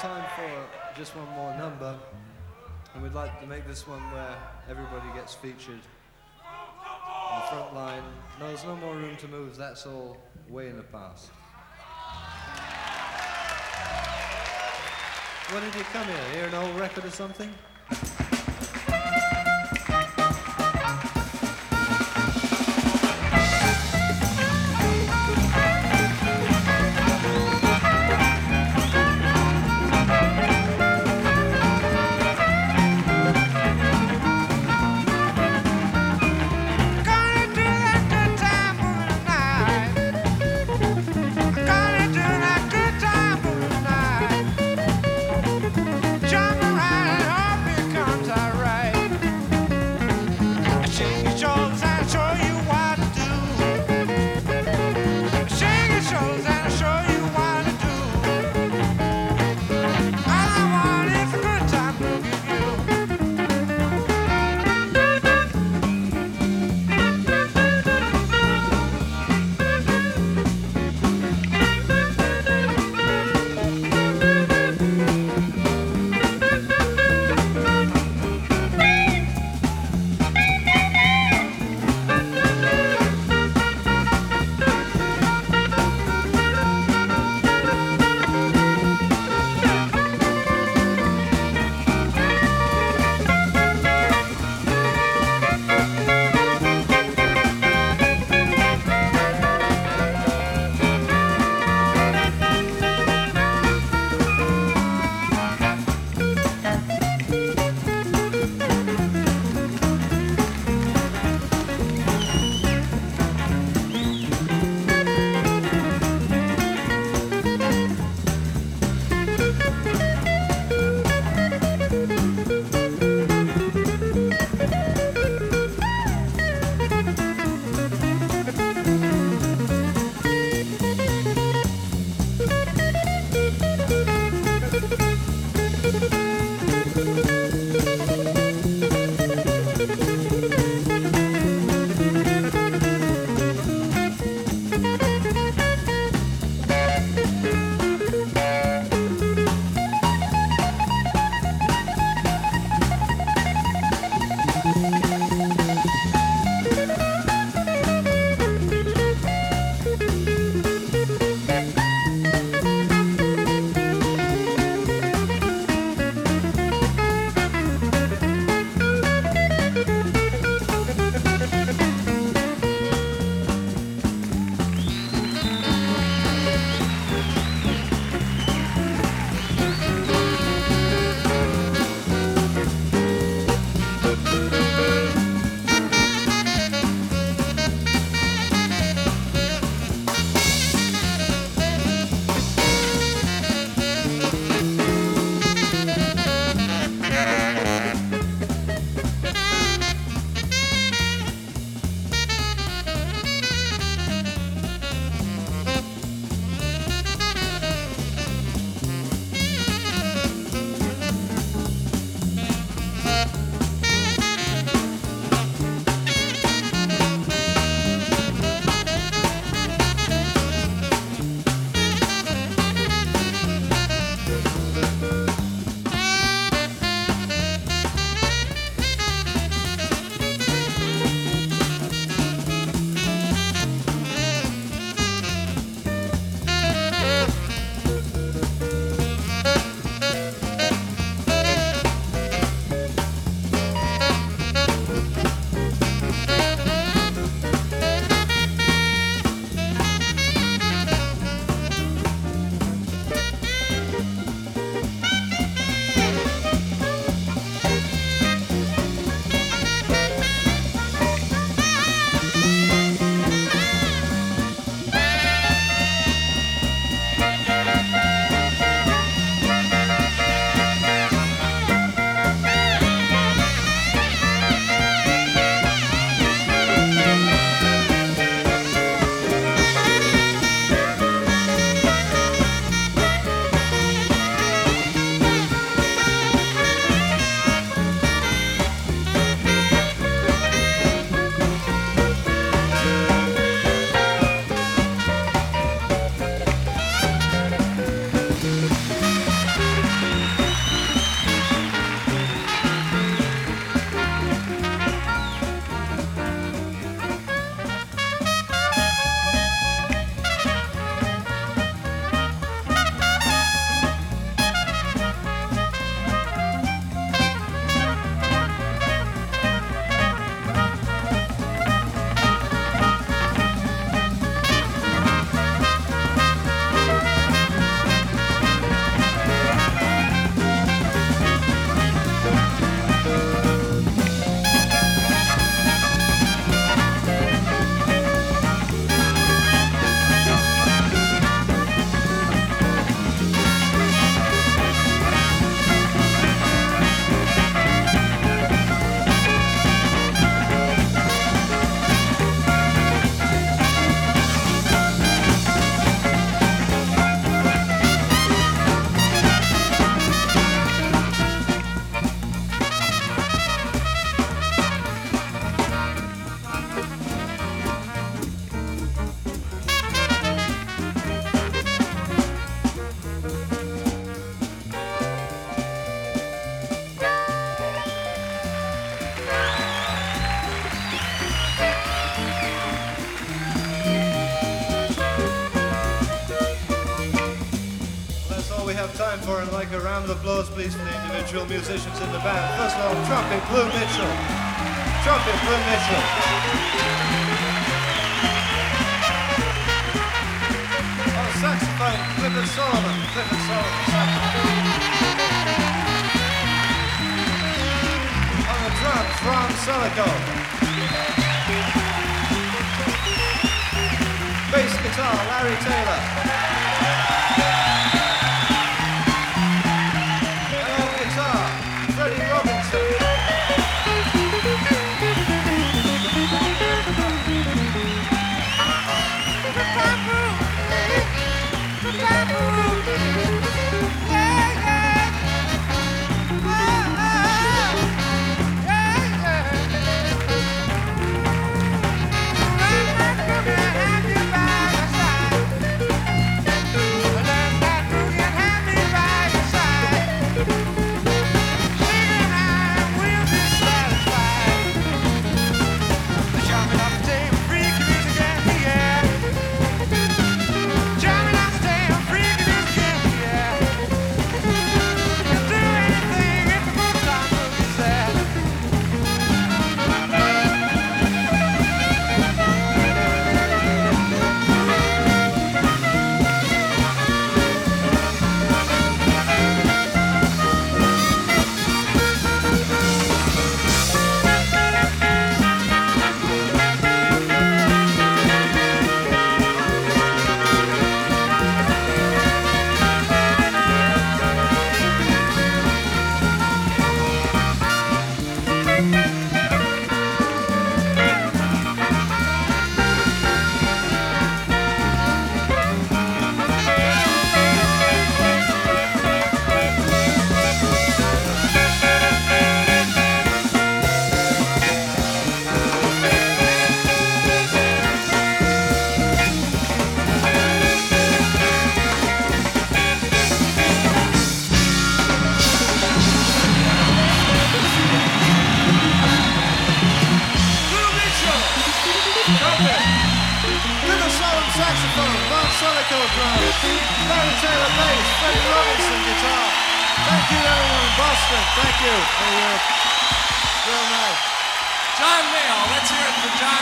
time for just one more number, and we'd like to make this one where everybody gets featured on the front line. No, there's no more room to move, that's all way in the past. When did you come here? Hear an old record or something? Jump around and time for it, like a round of applause, please, for the individual musicians in the band. First of all, trumpet, Blue Mitchell. Trumpet, Blue Mitchell. Oh, saxophone, Clifford Sullivan. Clifford Sullivan, saxophone. On the drums, Ron Solico. Bass guitar, Larry Taylor. Freddie Robinson. Saxophone, Ron Solico drums, Larry Taylor bass, Freddie Robinson guitar. Thank you everyone in Boston. Thank you. Real nice. John Mayall, let's hear it for John